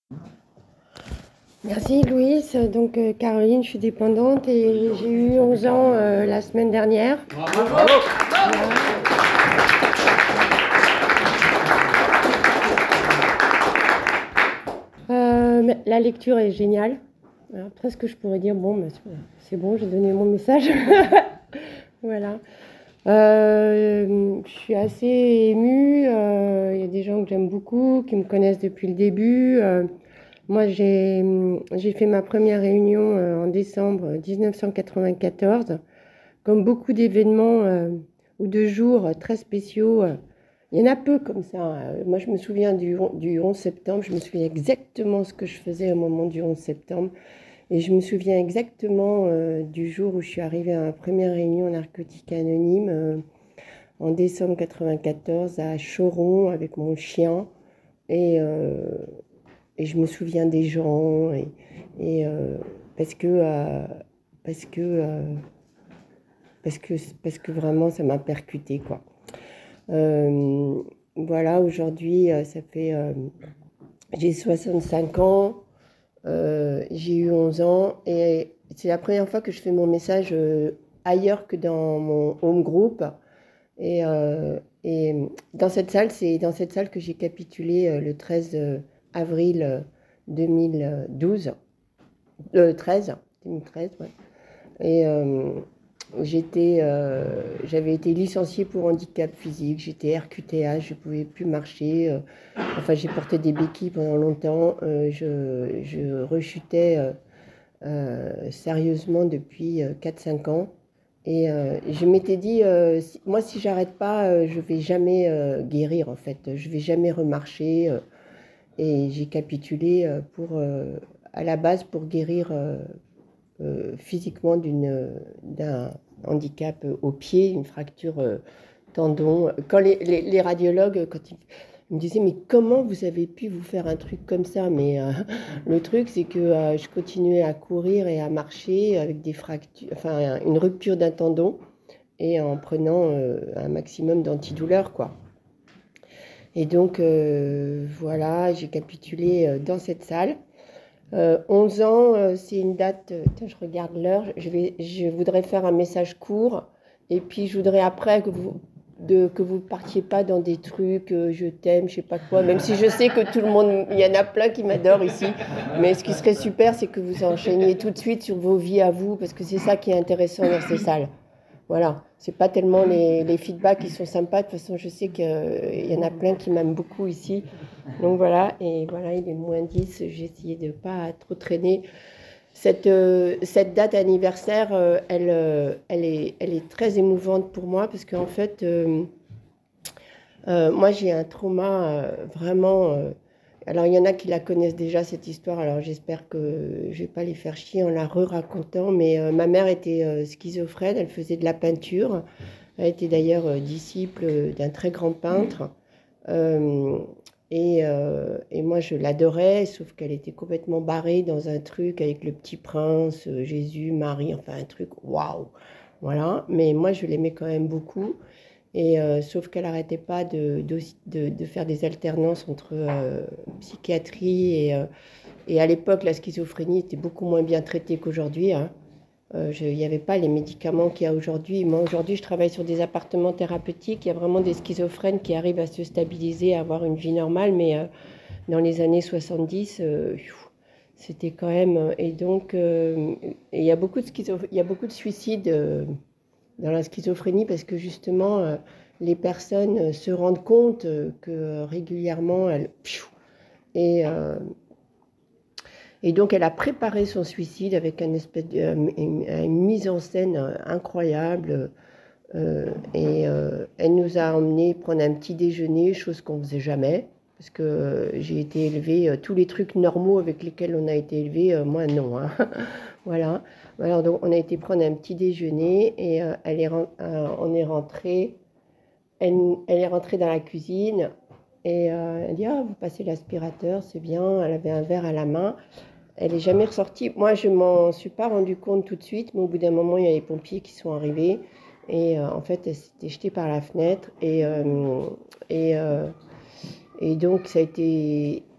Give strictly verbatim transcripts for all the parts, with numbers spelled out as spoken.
Merci Louise. Donc euh, Caroline, je suis dépendante et j'ai eu onze ans euh, la semaine dernière. Bravo. Voilà. Euh, la lecture est géniale. Alors, presque je pourrais dire bon, bah, c'est bon, j'ai donné mon message. Voilà. Euh, je suis assez émue. Il euh, y a des gens que j'aime beaucoup, qui me connaissent depuis le début. Euh, moi, j'ai, j'ai fait ma première réunion euh, en décembre dix-neuf cent quatre-vingt-quatorze. Comme beaucoup d'événements euh, ou de jours très spéciaux, euh, il y en a peu comme ça. Euh, moi, je me souviens du, du onze septembre. Je me souviens exactement ce que je faisais au moment du onze septembre. Et je me souviens exactement euh, du jour où je suis arrivée à ma première réunion narcotique anonyme euh, en décembre quatre-vingt-quatorze à Choron avec mon chien. Et, euh, et je me souviens des gens. Et, et, euh, parce que, euh, parce, que, euh, parce, que, parce que vraiment, ça m'a percuté, quoi. Euh, voilà, aujourd'hui, euh, ça fait... Euh, j'ai soixante-cinq ans. Euh, j'ai eu onze ans et c'est la première fois que je fais mon message euh, ailleurs que dans mon home group. Et, euh, et dans cette salle, c'est dans cette salle que j'ai capitulé euh, le treize avril deux mille douze. Euh, treize, deux mille treize, ouais. Et euh, j'étais, euh, j'avais été licenciée pour handicap physique, j'étais R Q T H, je ne pouvais plus marcher. Euh, enfin, j'ai porté des béquilles pendant longtemps. Euh, je, je rechutais euh, euh, sérieusement depuis euh, quatre cinq ans. Et euh, je m'étais dit, euh, si, moi, si j'arrête pas, euh, je vais jamais euh, guérir, en fait. Je vais jamais remarcher. Euh, et j'ai capitulé euh, pour, euh, à la base pour guérir euh, euh, physiquement d'une, d'un handicap au pied, une fracture euh, tendon. Quand les, les, les radiologues, quand ils ils me disaient, mais comment vous avez pu vous faire un truc comme ça? Mais euh, le truc, c'est que euh, je continuais à courir et à marcher avec des fractures, enfin une rupture d'un tendon et en prenant euh, un maximum d'antidouleurs, quoi. Et donc, euh, voilà, j'ai capitulé euh, dans cette salle. Euh, onze ans, euh, c'est une date, euh, je regarde l'heure, je, vais, je voudrais faire un message court et puis je voudrais après que vous de, que vous partiez pas dans des trucs, euh, je t'aime, je sais pas quoi, même si je sais que tout le monde, il y en a plein qui m'adorent ici, mais ce qui serait super, c'est que vous enchaîniez tout de suite sur vos vies à vous, parce que c'est ça qui est intéressant dans ces salles. Voilà, c'est pas tellement les, les feedbacks qui sont sympas, de toute façon je sais qu'il y en a plein qui m'aiment beaucoup ici. Donc voilà, et voilà, il est moins dix, j'ai essayé de ne pas trop traîner. Cette, euh, cette date anniversaire, euh, elle, euh, elle, est, elle est très émouvante pour moi parce qu'en fait, euh, euh, moi j'ai un trauma euh, vraiment... Euh, alors il y en a qui la connaissent déjà cette histoire, alors j'espère que je ne vais pas les faire chier en la re-racontant, mais euh, ma mère était euh, schizophrène, elle faisait de la peinture, elle était d'ailleurs euh, disciple d'un très grand peintre. Euh, et, euh, et moi, je l'adorais, sauf qu'elle était complètement barrée dans un truc avec le petit prince, euh, Jésus, Marie, enfin un truc, waouh, voilà. Mais moi, je l'aimais quand même beaucoup. Et euh, sauf qu'elle n'arrêtait pas de, de, de, de faire des alternances entre euh, psychiatrie et, euh, et à l'époque, la schizophrénie était beaucoup moins bien traitée qu'aujourd'hui, hein. Euh, il n'y avait pas les médicaments qu'il y a aujourd'hui. Moi, aujourd'hui, je travaille sur des appartements thérapeutiques. Il y a vraiment des schizophrènes qui arrivent à se stabiliser, à avoir une vie normale. Mais euh, dans les années soixante-dix, euh, c'était quand même... euh, Et donc, euh, et il y a beaucoup de, schizo- il y a beaucoup de suicides euh, dans la schizophrénie parce que justement, euh, les personnes euh, se rendent compte euh, que euh, régulièrement, elles... Et, euh, et donc, elle a préparé son suicide avec un espèce de, euh, une, une mise en scène euh, incroyable. Euh, et euh, elle nous a emmenés prendre un petit déjeuner, chose qu'on ne faisait jamais. Parce que euh, j'ai été élevée, euh, tous les trucs normaux avec lesquels on a été élevé, euh, moi non, hein. Voilà. Alors, donc, on a été prendre un petit déjeuner et euh, elle est, euh, on est rentré. Elle, elle est rentrée dans la cuisine et euh, elle dit ah, vous passez l'aspirateur, c'est bien. Elle avait un verre à la main. Elle n'est jamais ressortie. Moi, je ne m'en suis pas rendu compte tout de suite, mais au bout d'un moment, il y a les pompiers qui sont arrivés. Et euh, en fait, elle s'était jetée par la fenêtre. Et, euh, et, euh, et donc, ça a été...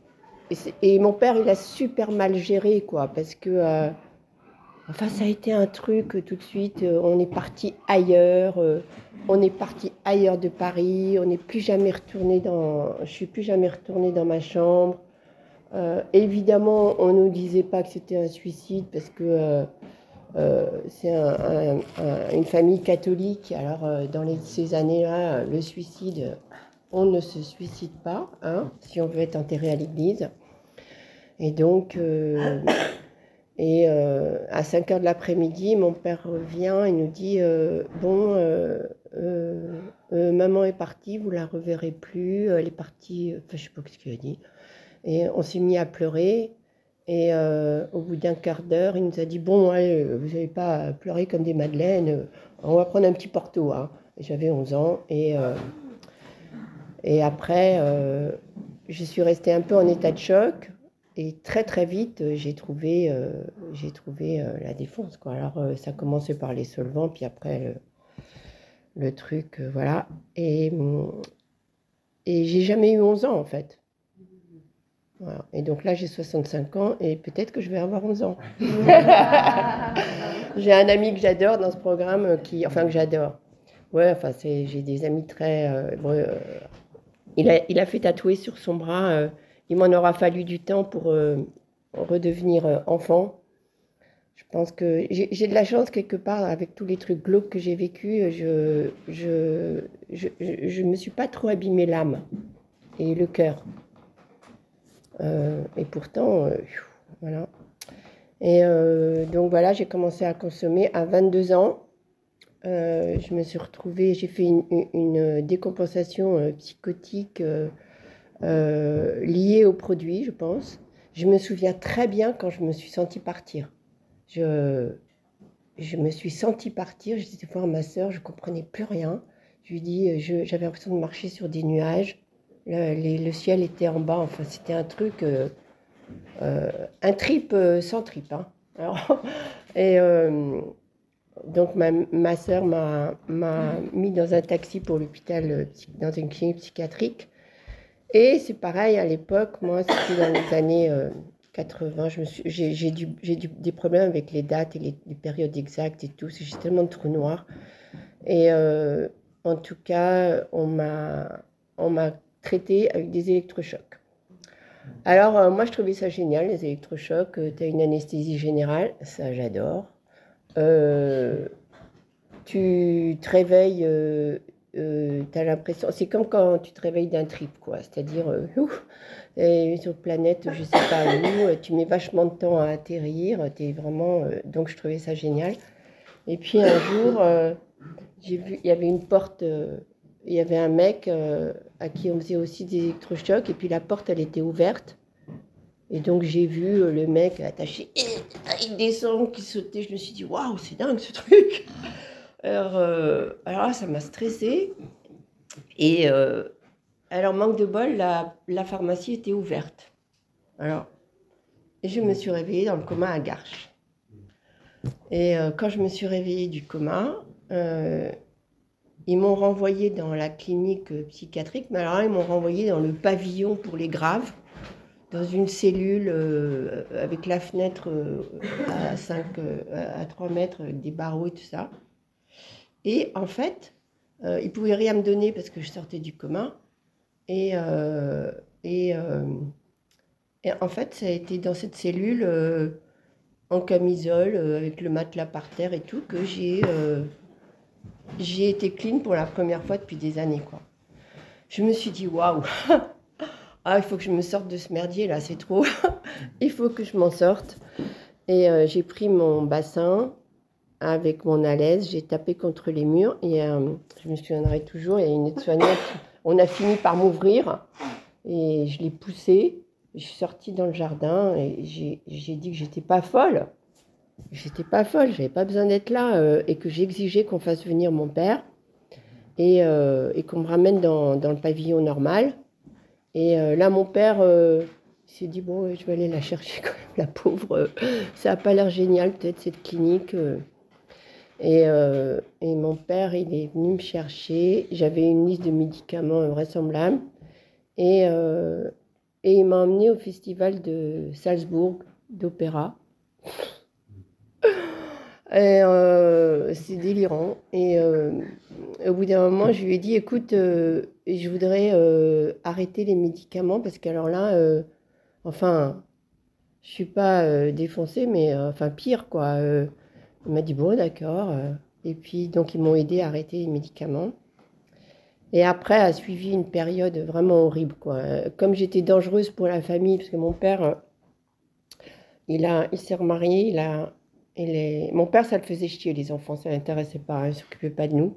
et, et mon père, il a super mal géré, quoi, parce que, euh, enfin, ça a été un truc euh, tout de suite. Euh, on est parti ailleurs, euh, on est parti ailleurs de Paris. On n'est plus jamais retourné dans, je suis plus jamais retournée dans ma chambre. Euh, évidemment, on nous disait pas que c'était un suicide parce que euh, euh, c'est un, un, un, une famille catholique. Alors, euh, dans les, ces années-là, le suicide, on ne se suicide pas, hein, si on veut être enterré à l'église. Et donc, euh, et euh, à cinq heures de l'après-midi, mon père revient et nous dit euh, bon, euh, euh, euh, maman est partie, vous la reverrez plus. Elle est partie, enfin, je sais pas ce qu'il a dit. Et on s'est mis à pleurer. Et euh, au bout d'un quart d'heure, il nous a dit bon, allez, vous n'allez pas pleurer comme des madeleines. On va prendre un petit porto. Hein. J'avais onze ans et euh, et après, euh, je suis restée un peu en état de choc. Et très très vite, j'ai trouvé, euh, j'ai trouvé euh, la défonce, quoi. Alors euh, ça commençait par les solvants, puis après le, le truc, euh, voilà. Et, et j'ai jamais eu onze ans en fait. Voilà. Et donc là, j'ai soixante-cinq ans et peut-être que je vais avoir onze ans. J'ai un ami que j'adore dans ce programme, qui, enfin que j'adore. Ouais, enfin c'est, j'ai des amis très... Euh, bon, euh, il, a, il a fait tatouer sur son bras, euh, il m'en aura fallu du temps pour euh, redevenir euh, enfant. Je pense que j'ai, j'ai de la chance quelque part avec tous les trucs glauques que j'ai vécu. Je je, je, je, je me suis pas trop abîmé l'âme et le cœur. Euh, et pourtant, euh, voilà. Et euh, donc voilà, j'ai commencé à consommer à vingt-deux ans. Euh, je me suis retrouvée, j'ai fait une, une, une décompensation euh, psychotique euh, euh, liée aux produits, je pense. Je me souviens très bien quand je me suis sentie partir. Je, je me suis sentie partir, j'étais voir ma sœur, je ne comprenais plus rien. Je lui dis, je, j'avais l'impression de marcher sur des nuages. Le, les, le ciel était en bas, enfin c'était un truc... Euh, Euh, un trip euh, sans trip. Hein. Alors, et euh, donc ma, ma soeur m'a, m'a mis dans un taxi pour l'hôpital, euh, dans une clinique psychiatrique. Et c'est pareil, à l'époque, moi, c'était dans les années euh, quatre-vingts, je me suis, j'ai, j'ai, dû, j'ai dû, des problèmes avec les dates et les, les périodes exactes et tout, j'ai tellement de trous noirs. Et euh, en tout cas, on m'a, on m'a traité avec des électrochocs. Alors, euh, moi, je trouvais ça génial, les électrochocs. Euh, tu as une anesthésie générale, ça, j'adore. Euh, tu te réveilles, euh, euh, tu as l'impression... C'est comme quand tu te réveilles d'un trip, quoi. C'est-à-dire, euh, ouf, et sur planète, je sais pas où, euh, tu mets vachement de temps à atterrir. T'es vraiment... euh, donc, je trouvais ça génial. Et puis, un jour, euh, j'ai vu, il y avait une porte... euh, il y avait un mec euh, à qui on faisait aussi des électrochocs. Et puis, la porte, elle était ouverte. Et donc j'ai vu le mec attaché, il descend, qui sautait. Je me suis dit, waouh, c'est dingue ce truc. Alors, euh, alors là, ça m'a stressée. Et euh, alors, manque de bol, la, la pharmacie était ouverte. Alors, et je me suis réveillée dans le coma à Garches. Et euh, quand je me suis réveillée du coma, euh, ils m'ont renvoyée dans la clinique psychiatrique, mais alors là, ils m'ont renvoyée dans le pavillon pour les graves. Dans une cellule euh, avec la fenêtre euh, à, cinq, euh, à trois mètres, avec des barreaux et tout ça. Et en fait, euh, ils ne pouvaient rien me donner parce que je sortais du coma. Et, euh, et, euh, et en fait, ça a été dans cette cellule, euh, en camisole, euh, avec le matelas par terre et tout, que j'ai, euh, j'ai été clean pour la première fois depuis des années, quoi. Je me suis dit, waouh! Ah, il faut que je me sorte de ce merdier là, c'est trop. Il faut que je m'en sorte. Et euh, j'ai pris mon bassin avec mon alaise, j'ai tapé contre les murs et euh, je me souviendrai toujours, il y a une aide-soignante, on a fini par m'ouvrir et je l'ai poussée. Je suis sortie dans le jardin et j'ai, j'ai dit que j'étais pas folle. J'étais pas folle, j'avais pas besoin d'être là euh, et que j'exigeais qu'on fasse venir mon père et, euh, et qu'on me ramène dans, dans le pavillon normal. Et euh, là, mon père euh, s'est dit, bon, je vais aller la chercher quand même, la pauvre. Euh, ça n'a pas l'air génial, peut-être, cette clinique. Euh. Et, euh, et mon père, il est venu me chercher. J'avais une liste de médicaments vraisemblables. Et, euh, et il m'a emmené au festival de Salzbourg d'opéra. Et euh, c'est délirant. Et euh, au bout d'un moment, je lui ai dit, écoute, euh, je voudrais euh, arrêter les médicaments parce qu'alors là, euh, enfin, je suis pas euh, défoncée, mais euh, enfin pire, quoi. Euh, il m'a dit, bon, d'accord. euh. Et puis, donc, ils m'ont aidé à arrêter les médicaments. Et après, a suivi une période vraiment horrible, quoi. Euh, Comme j'étais dangereuse pour la famille, parce que mon père, euh, il a, il s'est remarié, il a, il est... Mon père, ça le faisait chier, les enfants, ça l'intéressait pas, hein, il s'occupait pas de nous.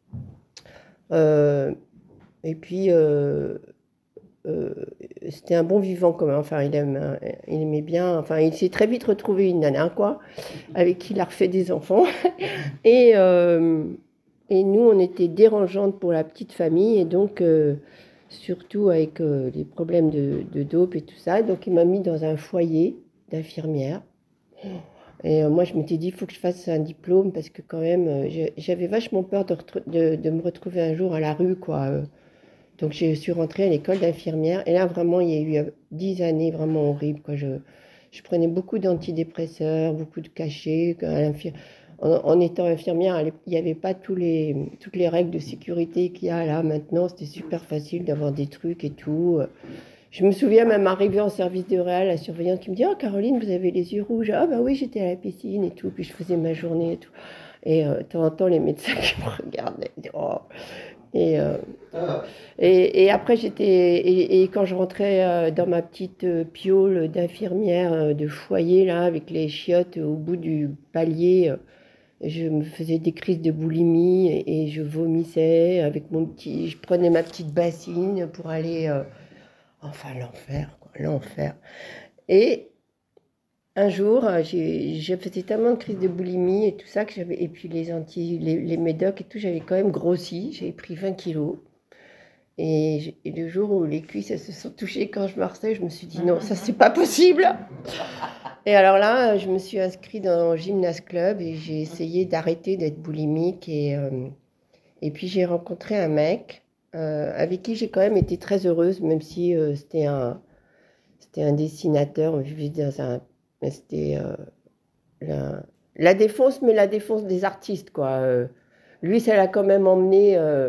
Euh, et puis, euh, euh, c'était un bon vivant quand même. Enfin, il aime, il aimait bien. Enfin, il s'est très vite retrouvé une nana, quoi, avec qui il a refait des enfants. Et, euh, et nous, on était dérangeantes pour la petite famille, et donc, euh, surtout avec euh, les problèmes de, de dope et tout ça. Donc, il m'a mis dans un foyer d'infirmière. Et euh, moi, je m'étais dit, il faut que je fasse un diplôme parce que quand même, euh, j'ai- j'avais vachement peur de, retru- de, de me retrouver un jour à la rue, quoi. euh. Donc, je suis rentrée à l'école d'infirmière. Et là, vraiment, il y a eu euh, dix années vraiment horribles, quoi. Je, je prenais beaucoup d'antidépresseurs, beaucoup de cachets. À l'infir- En, en étant infirmière, à l'ép- il n'y avait pas tous les, toutes les règles de sécurité qu'il y a là maintenant. C'était super facile d'avoir des trucs et tout. Je me souviens même arriver en service de réal, la surveillante qui me dit, oh Caroline, vous avez les yeux rouges. Ah bah oui, j'étais à la piscine et tout, puis je faisais ma journée et tout. Et euh, de temps en temps, les médecins qui me regardaient, ils disaient, oh. Et, euh, et, et après, j'étais, et, et quand je rentrais euh, dans ma petite euh, piole d'infirmière euh, de foyer, là, avec les chiottes au bout du palier, euh, je me faisais des crises de boulimie et, et je vomissais avec mon petit, je prenais ma petite bassine pour aller, euh, enfin l'enfer, quoi, l'enfer. Et un jour, euh, j'ai, j'ai fait tellement de crises de boulimie et tout ça que j'avais, et puis les anti, les, les médocs et tout, j'avais quand même grossi, j'avais pris vingt kilos. Et, j'ai- et le jour où les cuisses elles se sont touchées quand je marchais, je me suis dit non, ça c'est pas possible. Et alors là, je me suis inscrite dans un gymnase club et j'ai essayé d'arrêter d'être boulimique. Et, euh, et puis j'ai rencontré un mec euh, avec qui j'ai quand même été très heureuse, même si euh, c'était un, c'était un dessinateur, on vivait dans un... mais c'était euh, la, la défonce, mais la défonce des artistes, quoi. Euh, lui, ça l'a quand même emmené... euh,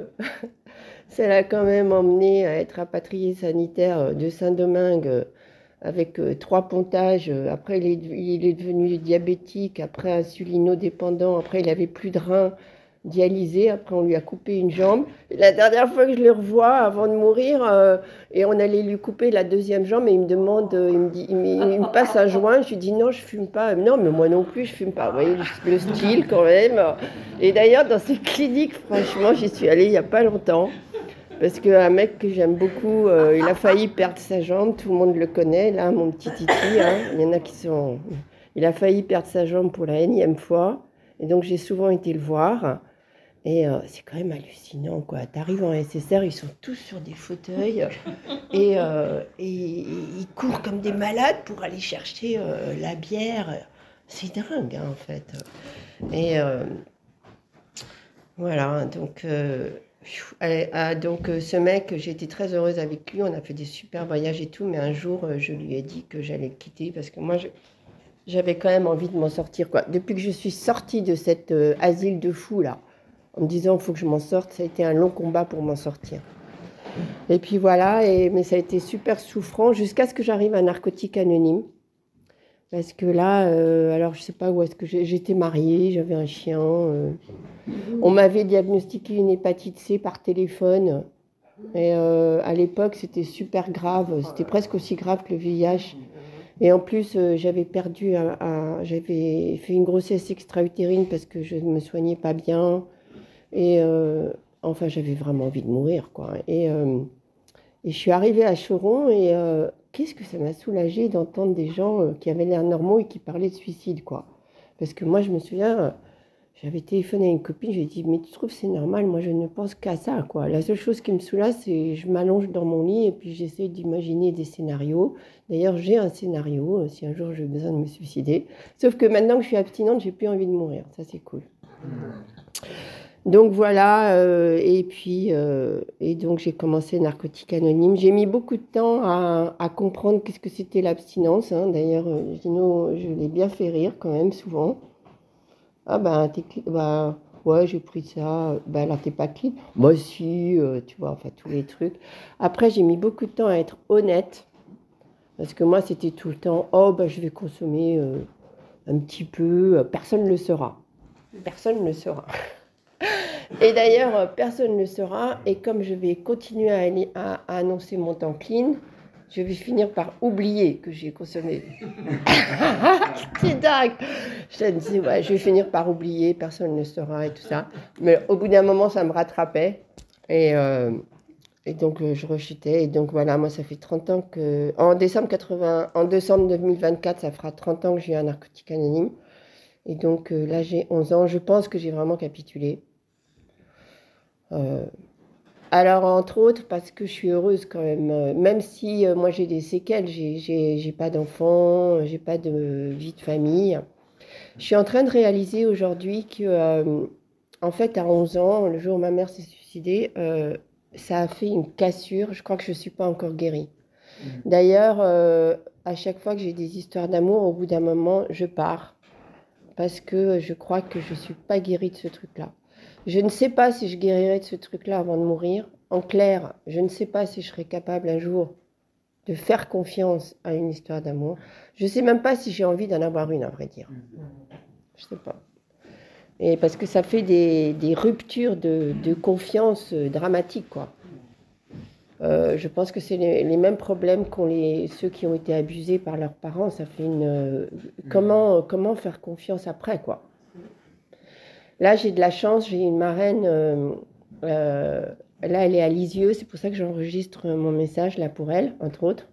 ça l'a quand même emmené à être rapatrié sanitaire euh, de Saint-Domingue euh, avec euh, trois pontages. Euh, Après, il est, il est devenu diabétique, après insulinodépendant, après il avait plus de reins dialysés, après on lui a coupé une jambe. Et la dernière fois que je le revois, avant de mourir, euh, et on allait lui couper la deuxième jambe, et il me demande, euh, il me dit, il me, il me passe un joint, je lui dis non, je fume pas. Non, mais moi non plus, je fume pas. Vous voyez le, le style quand même. Et d'ailleurs, dans ces cliniques, franchement, j'y suis allée il y a pas longtemps. Parce qu'un mec que j'aime beaucoup, euh, il a failli perdre sa jambe, tout le monde le connaît, là, mon petit Titi, hein. Il y en a qui sont... Il a failli perdre sa jambe pour la énième fois, et donc j'ai souvent été le voir, et euh, c'est quand même hallucinant, quoi. T'arrives en S S R, ils sont tous sur des fauteuils, et, euh, et ils courent comme des malades pour aller chercher euh, la bière. C'est dingue, hein, en fait. Et euh, voilà, donc... euh, Allez, ah, donc euh, ce mec, j'ai été très heureuse avec lui, on a fait des super voyages et tout, mais un jour, euh, je lui ai dit que j'allais le quitter parce que moi, je- j'avais quand même envie de m'en sortir, quoi. Depuis que je suis sortie de cet euh, asile de fous, là, en me disant, il faut que je m'en sorte, ça a été un long combat pour m'en sortir. Et puis voilà, et, mais ça a été super souffrant jusqu'à ce que j'arrive à Narcotique Anonyme. Parce que là, euh, alors je sais pas où est-ce que j'ai- j'étais mariée, j'avais un chien. euh, On m'avait diagnostiqué une hépatite C par téléphone. Et euh, à l'époque, c'était super grave. C'était presque aussi grave que le V I H. Et en plus, euh, j'avais perdu, un- un- j'avais fait une grossesse extra-utérine parce que je ne me soignais pas bien. Et euh, enfin, j'avais vraiment envie de mourir, quoi. Et, euh, et je suis arrivée à Choron et euh, qu'est-ce que ça m'a soulagée d'entendre des gens euh, qui avaient l'air normaux et qui parlaient de suicide, quoi. Parce que moi, je me souviens, euh, j'avais téléphoné à une copine, j'ai dit, mais tu trouves que c'est normal? Moi, je ne pense qu'à ça, quoi. La seule chose qui me soulage, c'est je m'allonge dans mon lit et puis j'essaie d'imaginer des scénarios. D'ailleurs, j'ai un scénario, euh, si un jour j'ai besoin de me suicider. Sauf que maintenant que je suis abstinente, j'ai plus envie de mourir. Ça, c'est cool. Donc voilà, euh, et puis euh, et donc j'ai commencé Narcotique Anonyme. J'ai mis beaucoup de temps à, à comprendre qu'est-ce que c'était l'abstinence. Hein. D'ailleurs, euh, Gino, je l'ai bien fait rire quand même souvent. Ah ben, t'es clean. Bah, ouais, j'ai pris ça. Ben alors, t'es pas clean. Moi, si, euh, tu vois, enfin, tous les trucs. Après, j'ai mis beaucoup de temps à être honnête. Parce que moi, c'était tout le temps, oh, ben, je vais consommer euh, un petit peu. Personne ne le saura. Personne ne le saura. Et d'ailleurs, euh, personne ne le saura. Et comme je vais continuer à, aller- à- à annoncer mon temps clean, je vais finir par oublier que j'ai consommé. C'est dingue. Je te dis, ouais, je vais finir par oublier, personne ne le saura et tout ça. Mais au bout d'un moment, ça me rattrapait. Et, euh, et donc, euh, je rechutais. Et donc, voilà, moi, ça fait trente ans que... En décembre quatre-vingts, en décembre deux mille vingt-quatre, ça fera trente ans que j'ai eu un narcotique anonyme. Et donc, euh, là, j'ai onze ans. Je pense que j'ai vraiment capitulé. Euh, alors, entre autres, parce que je suis heureuse quand même. Euh, Même si euh, moi, j'ai des séquelles, j'ai, j'ai, j'ai pas d'enfants, j'ai pas de vie de famille. Je suis en train de réaliser aujourd'hui que, euh, en fait, à onze ans, le jour où ma mère s'est suicidée, euh, ça a fait une cassure. Je crois que je ne suis pas encore guérie. D'ailleurs, euh, à chaque fois que j'ai des histoires d'amour, au bout d'un moment, je pars. Parce que je crois que je ne suis pas guérie de ce truc-là. Je ne sais pas si je guérirai de ce truc-là avant de mourir. En clair, je ne sais pas si je serai capable un jour de faire confiance à une histoire d'amour. Je ne sais même pas si j'ai envie d'en avoir une, à vrai dire. Je ne sais pas. Et parce que ça fait des, des ruptures de, de confiance euh, dramatiques, quoi. Euh, je pense que c'est les, les mêmes problèmes qu'ont les, ceux qui ont été abusés par leurs parents. Ça fait une... euh, comment, comment faire confiance après, quoi. Là, j'ai de la chance, j'ai une marraine... euh, euh, là, elle est à Lisieux, c'est pour ça que j'enregistre mon message, là, pour elle, entre autres.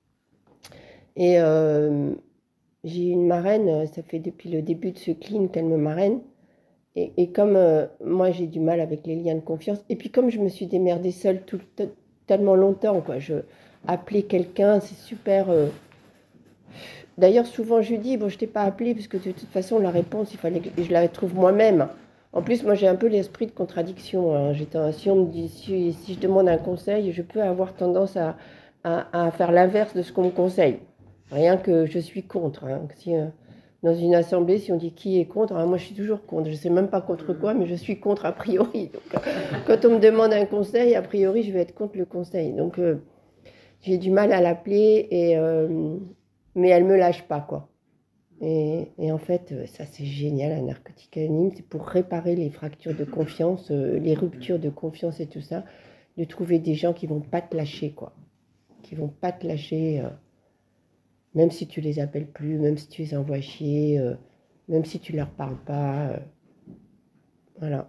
Et euh, j'ai une marraine, ça fait depuis le début de ce clean qu'elle me marraine. Et, et comme euh, moi, j'ai du mal avec les liens de confiance, et puis comme je me suis démerdée seule tout, t- tellement longtemps, quoi, je appeler quelqu'un, c'est super. euh. D'ailleurs, souvent, je lui dis, bon, je t'ai pas appelé, parce que de toute façon, la réponse, il fallait que je la trouve moi-même. En plus, moi, j'ai un peu l'esprit de contradiction. Hein. J'étais, si on me dit, si, si je demande un conseil, je peux avoir tendance à, à, à faire l'inverse de ce qu'on me conseille. Rien que je suis contre. Hein. Si, euh, dans une assemblée, si on dit qui est contre, hein, moi je suis toujours contre. Je ne sais même pas contre quoi, mais je suis contre a priori. Donc, euh, quand on me demande un conseil, a priori, je vais être contre le conseil. Donc, euh, j'ai du mal à l'appeler, et, euh, mais elle ne me lâche pas, quoi. Et, et en fait, euh, ça c'est génial, un narcotique anonyme, c'est pour réparer les fractures de confiance, euh, les ruptures de confiance et tout ça, de trouver des gens qui vont pas te lâcher, quoi. Qui vont pas te lâcher. Euh, même si tu les appelles plus, même si tu les envoies chier, euh, même si tu leur parles pas. Euh, voilà.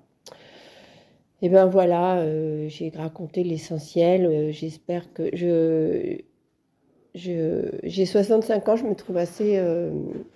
Et ben voilà, euh, j'ai raconté l'essentiel. Euh, j'espère que je, je j'ai soixante-cinq ans, je me trouve assez, euh,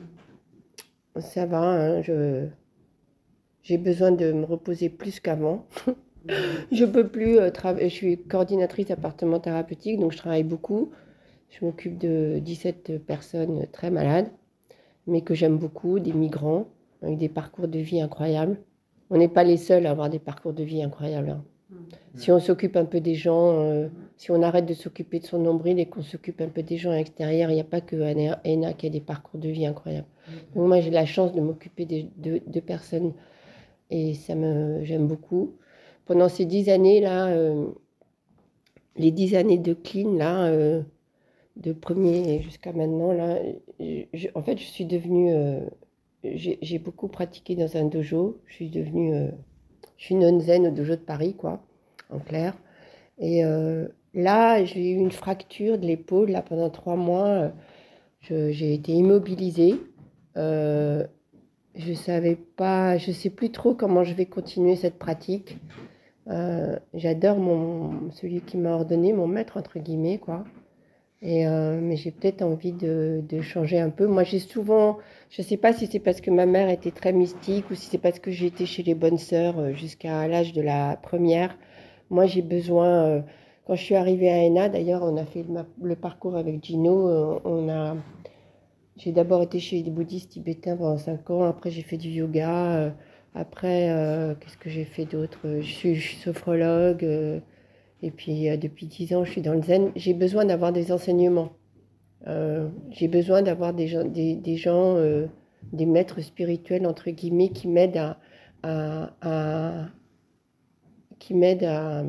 ça va. Hein, je, j'ai besoin de me reposer plus qu'avant. Je peux plus euh, travailler. Je suis coordinatrice appartement thérapeutique, donc je travaille beaucoup. Je m'occupe de dix-sept personnes très malades, mais que j'aime beaucoup, des migrants, avec des parcours de vie incroyables. On n'est pas les seuls à avoir des parcours de vie incroyables. Hein. Mmh. Si on s'occupe un peu des gens, euh, si on arrête de s'occuper de son nombril et qu'on s'occupe un peu des gens à l'extérieur, il n'y a pas que Anna qui a des parcours de vie incroyables. Mmh. Donc moi, j'ai la chance de m'occuper de, de, de personnes et ça me, j'aime beaucoup. Pendant ces dix années-là, euh, les dix années de clean, là, euh, de premier jusqu'à maintenant, là, je, en fait, je suis devenue... Euh, j'ai, j'ai beaucoup pratiqué dans un dojo. Je suis devenue... Euh, je suis non zen au dojo de Paris, quoi, en clair. Et euh, là, j'ai eu une fracture de l'épaule, là, pendant trois mois. Je, j'ai été immobilisée. Euh, je savais pas... Je sais plus trop comment je vais continuer cette pratique. Euh, j'adore mon, celui qui m'a ordonné, mon maître, entre guillemets, quoi. Et euh, mais j'ai peut-être envie de, de changer un peu. Moi, j'ai souvent, je ne sais pas si c'est parce que ma mère était très mystique ou si c'est parce que j'ai été chez les bonnes sœurs jusqu'à l'âge de la première. Moi, j'ai besoin, euh, quand je suis arrivée à Enna, d'ailleurs, on a fait le, le parcours avec Gino. Euh, on a, j'ai d'abord été chez les bouddhistes tibétains pendant cinq ans. Après, j'ai fait du yoga. Euh, Après, euh, qu'est-ce que j'ai fait d'autre? Je suis, je suis sophrologue, euh, et puis euh, depuis dix ans, je suis dans le zen. J'ai besoin d'avoir des enseignements. Euh, j'ai besoin d'avoir des gens, des, des, gens euh, des maîtres spirituels, entre guillemets, qui m'aident à, à, à, qui m'aident à,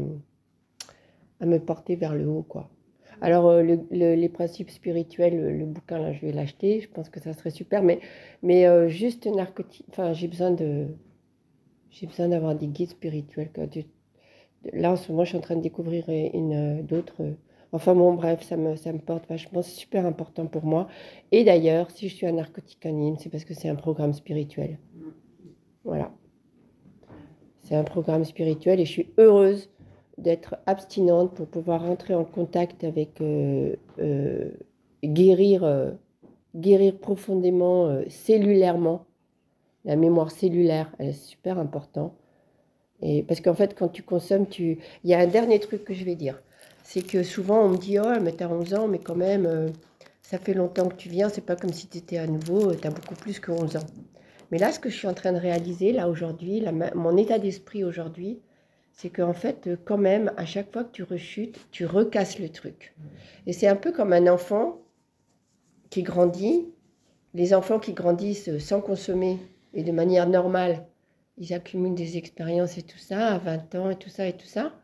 à me porter vers le haut, quoi. Alors, euh, le, le, les principes spirituels, le, le bouquin, là, je vais l'acheter. Je pense que ça serait super. Mais, mais euh, juste narcotique, enfin, j'ai besoin de... J'ai besoin d'avoir des guides spirituels. Quoi. De, de, là, en ce moment, je suis en train de découvrir une, euh, d'autres... Euh, enfin, bon, bref, ça me, ça me porte vachement. C'est super important pour moi. Et d'ailleurs, si je suis un narcotique anonyme, c'est parce que c'est un programme spirituel. Voilà. C'est un programme spirituel et je suis heureuse d'être abstinente pour pouvoir rentrer en contact avec... Euh, euh, guérir, euh, guérir profondément, euh, cellulairement. La mémoire cellulaire, elle est super importante. Et parce qu'en fait, quand tu consommes, tu... il y a un dernier truc que je vais dire. C'est que souvent, on me dit « Oh, mais t'as onze ans, mais quand même, euh, ça fait longtemps que tu viens. C'est pas comme si t'étais à nouveau, t'as beaucoup plus que onze ans. » Mais là, ce que je suis en train de réaliser, là, aujourd'hui, la, mon état d'esprit aujourd'hui, c'est qu'en fait, quand même, à chaque fois que tu rechutes, tu recasses le truc. Et c'est un peu comme un enfant qui grandit. Les enfants qui grandissent sans consommer et de manière normale, ils accumulent des expériences et tout ça, à vingt ans et tout ça et tout ça.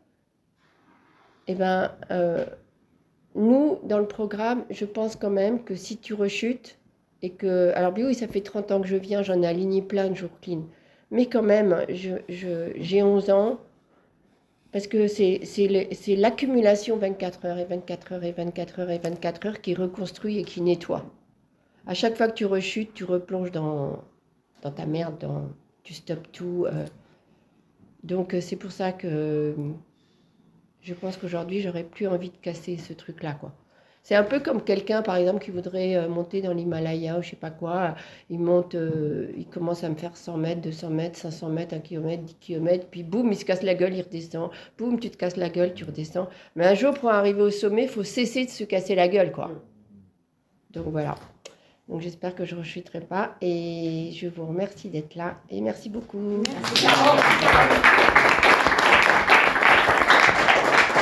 Eh bien, euh, nous, dans le programme, je pense quand même que si tu rechutes, et que... Alors, oui, ça fait trente ans que je viens, j'en ai aligné plein de jours clean. Mais quand même, je, je, j'ai onze ans, parce que c'est, c'est, le, c'est l'accumulation vingt-quatre heures et vingt-quatre heures et vingt-quatre heures et vingt-quatre heures qui reconstruit et qui nettoie. À chaque fois que tu rechutes, tu replonges dans, dans ta merde, dans, tu stoppes tout. Euh. Donc c'est pour ça que euh, je pense qu'aujourd'hui, j'aurais plus envie de casser ce truc-là, quoi. C'est un peu comme quelqu'un, par exemple, qui voudrait euh, monter dans l'Himalaya ou je sais pas quoi. Il monte, euh, il commence à me faire cent mètres, deux cents mètres, cinq cents mètres, un kilomètre, dix kilomètres, puis boum, il se casse la gueule, il redescend. Boum, tu te casses la gueule, tu redescends. Mais un jour, pour arriver au sommet, il faut cesser de se casser la gueule, quoi. Donc voilà. Donc j'espère que je ne rechuterai pas et je vous remercie d'être là et merci beaucoup. Merci.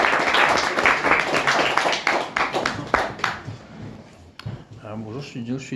Alors, bonjour, je suis Dio, je suis